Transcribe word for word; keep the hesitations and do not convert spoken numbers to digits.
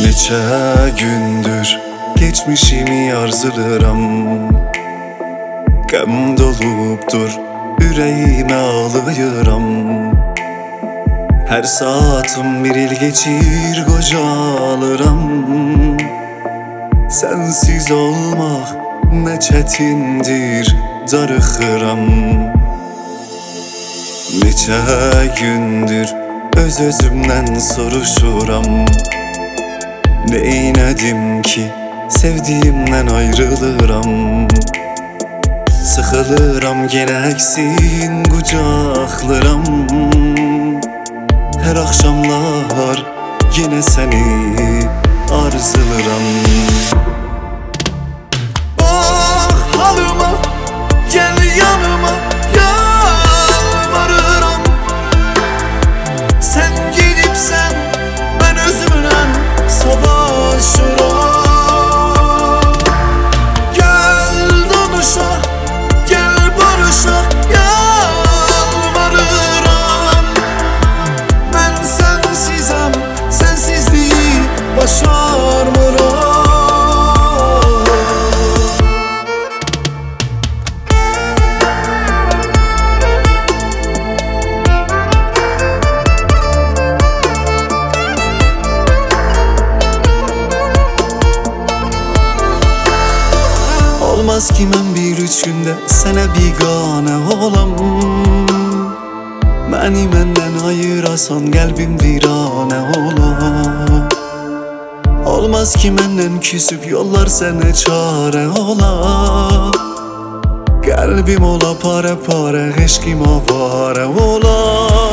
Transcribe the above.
Neçə gündür geçmişimi arzuluram. Qəm dolubdur, ürəyimə ağlayıram. Hər saatım bir il geçir, qocalıram. Sensiz olmaq nə çətindir, darıxıram. Neçə gündür öz özümdən soruşuram. Neylədim ki sevdiğimdən ayrılıram. Sıxılıram yenə əksin qucaqlıram. Hər axşamlar yenə səni arzuluram. Bax halıma, gəl yanıma, yalvarıram. Sən gedibsən, mən özümlə savaşıram. Gəl danışaq, gəl barışaq, yalvarıram. Mən sənsizəm, sənsizliyi başarmıram. Olmaz ki mən bir üç gündə sənə biganə olam. Məni məndən ayırasan qəlbim viranə olar. Olmaz ki məndən küsüb yollar sənə çarə olar. Qəlbim ola para para, eşqim avara olar.